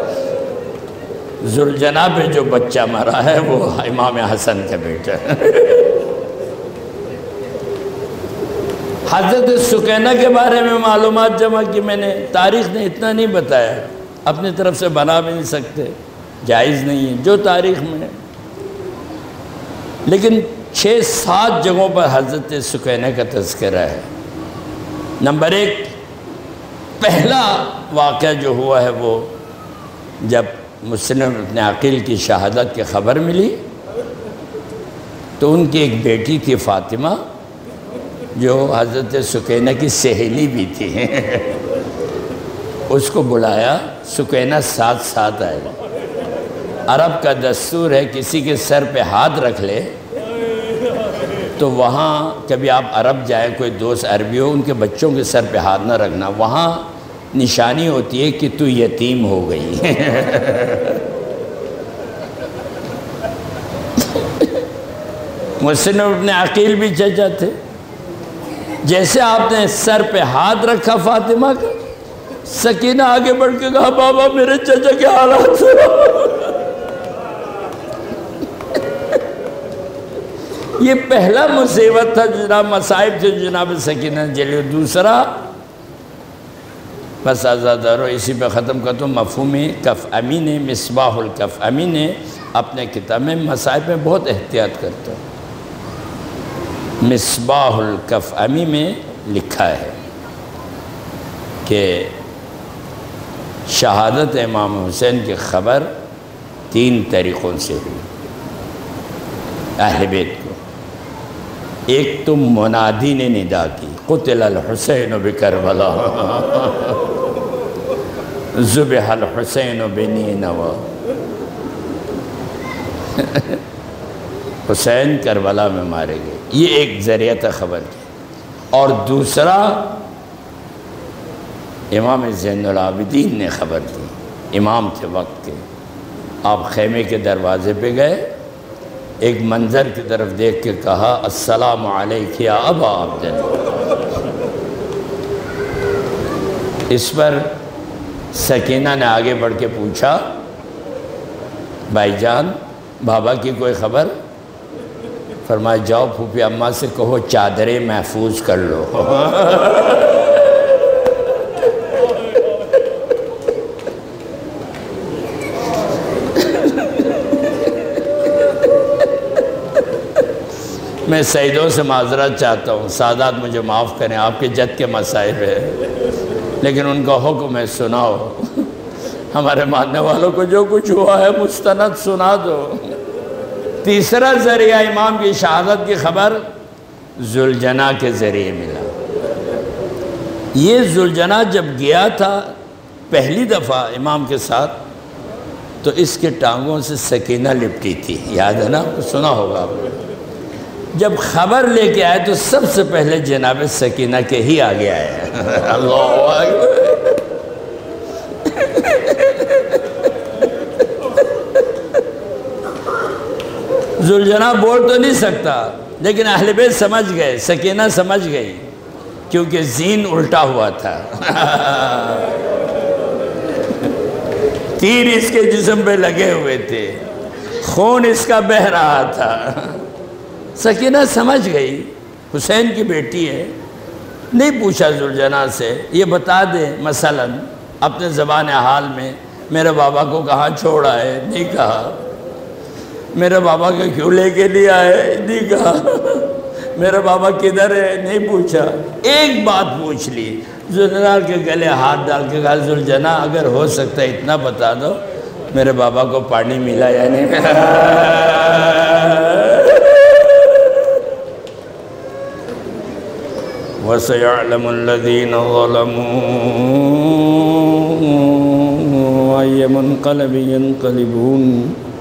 ذوالجناح پہ جو بچہ مرا ہے وہ امام حسن کا بیٹا ہے۔ حضرت سکینہ کے بارے میں معلومات جمع کی میں نے، تاریخ نے اتنا نہیں بتایا، اپنی طرف سے بنا بھی نہیں سکتے، جائز نہیں ہے جو تاریخ میں ہے، لیکن چھ سات جگہوں پر حضرت سکینہ کا تذکرہ ہے۔ نمبر ایک، پہلا واقعہ جو ہوا ہے وہ جب مسلم ابن عقیل کی شہادت کی خبر ملی تو ان کی ایک بیٹی تھی فاطمہ جو حضرت سکینہ کی سہیلی بھی تھی، اس کو بلایا، سکینہ ساتھ ساتھ آئے۔ عرب کا دستور ہے کسی کے سر پہ ہاتھ رکھ لے تو وہاں کبھی آپ عرب جائیں، کوئی دوست عربی ہو، ان کے بچوں کے سر پہ ہاتھ نہ رکھنا، وہاں نشانی ہوتی ہے کہ تو یتیم ہو گئی۔ مسلم ابن عقیل بھی چچا تھے، جیسے آپ نے سر پہ ہاتھ رکھا فاطمہ کا سکینہ آگے بڑھ کے کہا بابا میرے چچا کے حالات سنو۔ یہ پہلا مصیبت تھا جناب، مصائب تھے جناب سکینہ جلی۔ دوسرا بس آزاد رو اسی پہ ختم کرتا ہوں۔ مفہوم کف امی نے مصباح الکف امی نے اپنے کتاب میں مصائب میں بہت احتیاط کرتا ہے۔ مصباح الکف امی میں لکھا ہے کہ شہادت امام حسین کی خبر تین طریقوں سے ہوئی اہل بیت کو۔ ایک تو منادی نے ندا کی، قتل الحسین بکربلا ذبح الحسین بنینوا، حسین کربلا میں مارے گئے، یہ ایک ذریعہ تھا خبر کی۔ اور دوسرا امام زین العابدین نے خبر دی، امام تھے وقت کے، آپ خیمے کے دروازے پہ گئے، ایک منظر کی طرف دیکھ کے کہا السلام علیک یا ابا عبداللہ۔ اس پر سکینہ نے آگے بڑھ کے پوچھا بھائی جان بابا کی کوئی خبر؟ فرمایا جاؤ پھوپھی اماں سے کہو چادریں محفوظ کر لو۔ میں سیدوں سے معذرت چاہتا ہوں، سادات مجھے معاف کریں، آپ کے جد کے مصائب ہے، لیکن ان کا حکم ہے سناؤ۔ ہمارے ماننے والوں کو جو کچھ ہوا ہے مستند سنا دو۔ تیسرا ذریعہ امام کی شہادت کی خبر ذوالجناح کے ذریعے ملا۔ یہ ذوالجناح جب گیا تھا پہلی دفعہ امام کے ساتھ تو اس کے ٹانگوں سے سکینہ لپٹی تھی، یاد ہے نا، آپ کو سنا ہوگا آپ نے۔ جب خبر لے کے آئے تو سب سے پہلے جناب سکینہ کے ہی آگے آئے۔ اللہ اکبر۔ ذوالجناح بول تو نہیں سکتا لیکن اہل بیت سمجھ گئے، سکینہ سمجھ گئی، کیونکہ زین الٹا ہوا تھا، تیر اس کے جسم پہ لگے ہوئے تھے، خون اس کا بہہ رہا تھا۔ سکینہ سمجھ گئی حسین کی بیٹی ہے، نہیں پوچھا ذوالجناح سے یہ بتا دے مثلا اپنے زبان حال میں میرے بابا کو کہاں چھوڑا ہے، نہیں کہا۔ میرے بابا کے کیوں لے کے لیا ہے، نہیں کہا۔ میرا بابا کدھر ہے، نہیں پوچھا۔ ایک بات پوچھ لی، ذوالجناح کے گلے ہاتھ ڈال کے کہا ذوالجناح اگر ہو سکتا ہے اتنا بتا دو میرے بابا کو پانی ملا یا نہیں ملا۔ وَسَيَعْلَمُ الَّذِينَ ظَلَمُوا أَيَّ مُنْقَلَبٍ يَنْقَلِبُونَ۔